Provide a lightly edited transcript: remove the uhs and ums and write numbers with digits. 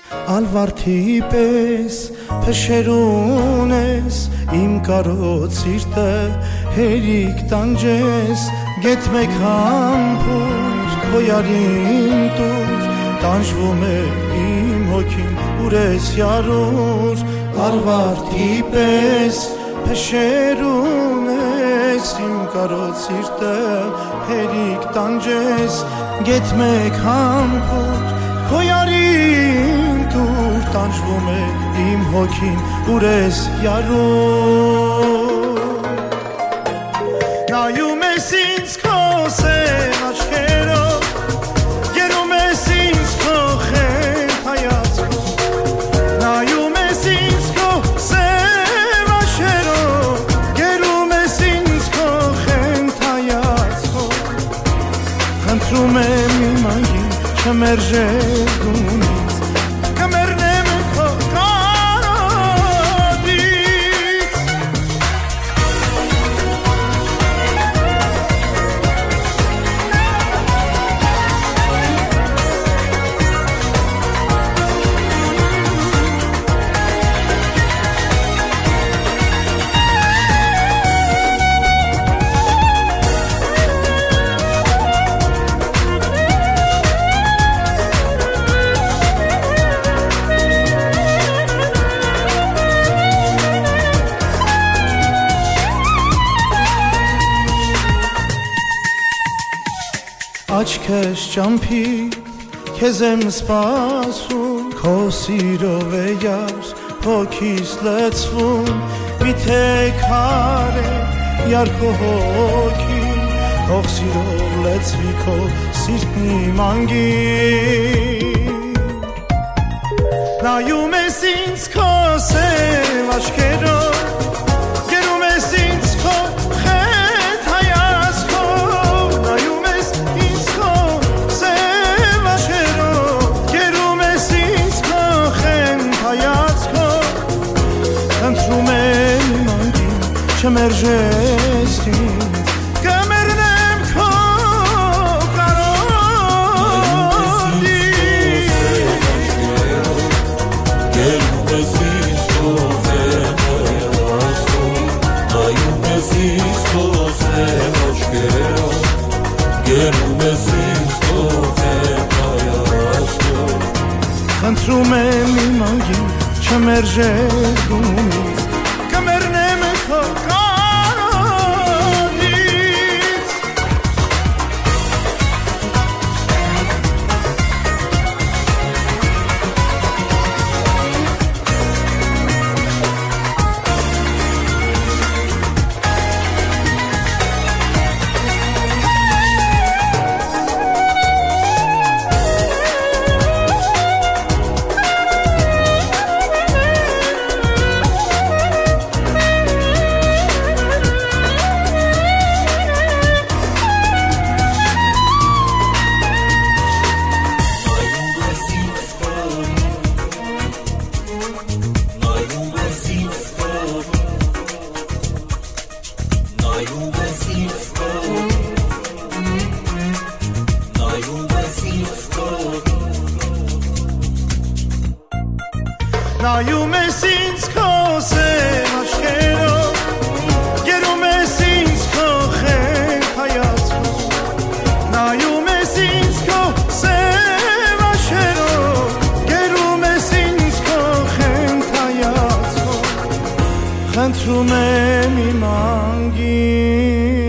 Alvarthi պես փշերունես իմ կարոտ սիրտը հերիք տանջես գետ մեկ համբույր քո յարին տուր տանջվում է իմ հոգին ուրես յարուր Alvarthi պես փշերունես իմ կարոտ սիրտը հերիք տանջես գետ մեկ համբույր քո յարին տուր տանջվում է իմ հոգին ուրես յարուր նայում ես ինձ քո սև աչքերով գերում ես ինձ քո խենթ հայացքով նայում ես ինձ քո սև աչքերով գերում ես ինձ քո խենթ հայացքով խնդրում եմ իմ անգին չմերժես դու ինձ կմեռնեմ քո կարոտից Աչքս ճամփի քեզ եմ սպասում քո սիրով է յար հոգիս լցվում միթե քարե յար քո հոգին թող սիրով լցվի քո սիրտն իմ անգին նայում ես ինձ քո սև աչքերով գերում ես ինձ քո չմերժես ինձ կմեռնեմ քո կարոտից գերում ես ինձ քո սև աչքերով գերում ես ինձ քո խենթ հայացքով խնդրում եմ իմ անգին չմերժես դու ինձ կմեռնեմ քո նայում ես ինձ քո սև աչքերով գերում ես ինձ քո խենթ հայացքով նայում ես ինձ քո սև աչքերով գերում ես ինձ քո խենթ հայացքով խնդրում եմ իմ անգին